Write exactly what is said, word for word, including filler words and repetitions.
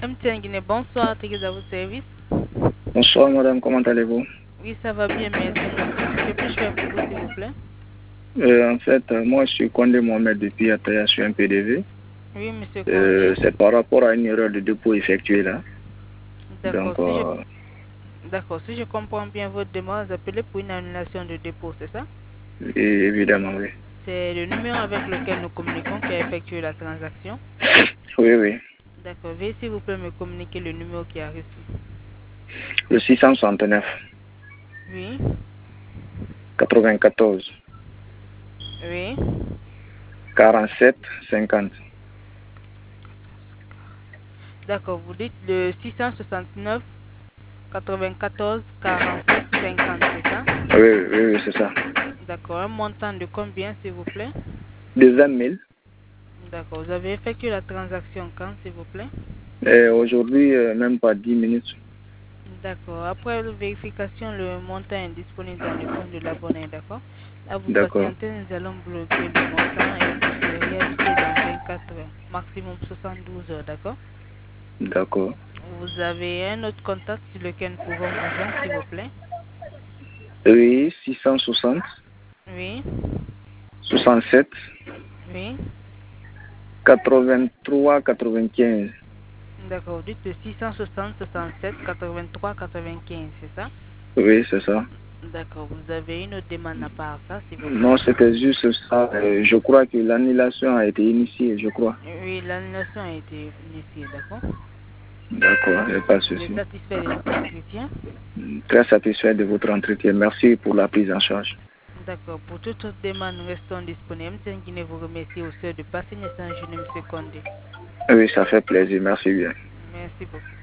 M T N Guinée, bonsoir, Tigaz à votre service. Bonsoir madame, comment allez-vous? Oui, ça va bien, merci beaucoup. Que puis-je faire pour vous, s'il vous plaît? euh, En fait, euh, moi je suis Condé Mohamed depuis Ataya, je suis un P D V. Oui, monsieur Condé. Euh, c'est par rapport à une erreur de dépôt effectuée là. D'accord, Donc, si je... euh, D'accord, si je comprends bien votre demande, vous appelez pour une annulation de dépôt, c'est ça? et évidemment, oui. C'est le numéro avec lequel nous communiquons qui a effectué la transaction. Oui, oui. D'accord, veuillez s'il vous plaît me communiquer le numéro qui a reçu. Le six cent soixante-neuf, Oui, quatre-vingt-quatorze, oui. quarante-sept, cinquante. D'accord, vous dites le six cent soixante-neuf, quatre-vingt-quatorze, quarante-sept, cinquante, c'est ça? Oui, oui, oui, oui, c'est ça. D'accord, un montant de combien, s'il vous plaît? De vingt mille. D'accord, vous avez effectué la transaction quand, s'il vous plaît? Et aujourd'hui, euh, même pas dix minutes. D'accord, après la vérification, le montant est disponible dans le compte de l'abonné, d'accord? Là, vous D'accord, patientez, nous allons bloquer le montant et vous serez réalité dans vingt-quatre heures, maximum soixante-douze heures, d'accord? d'accord. Vous avez un autre contact sur lequel nous pouvons vous joindre, s'il vous plaît? Oui, six cent soixante, Oui, soixante-sept, oui. quatre-vingt-trois, quatre-vingt-quinze. D'accord, vous dites le six cent soixante, soixante-sept, quatre-vingt-trois, quatre-vingt-quinze, c'est ça? Oui, c'est ça. D'accord, vous avez une autre demande à part ça, s'il vous plaît? Non, c'était juste ça. Euh, je crois que l'annulation a été initiée, je crois. Oui, l'annulation a été initiée, d'accord? D'accord, il n'y a pas de Vous êtes souci. satisfait de notre entretien? Très satisfait de votre entretien. Merci pour la prise en charge. D'accord, pour toute autre demande, nous restons disponibles. M T N Guinée vous remercie au sein de passer une échange, M. Condé. Oui, ça fait plaisir. Merci bien. Merci beaucoup.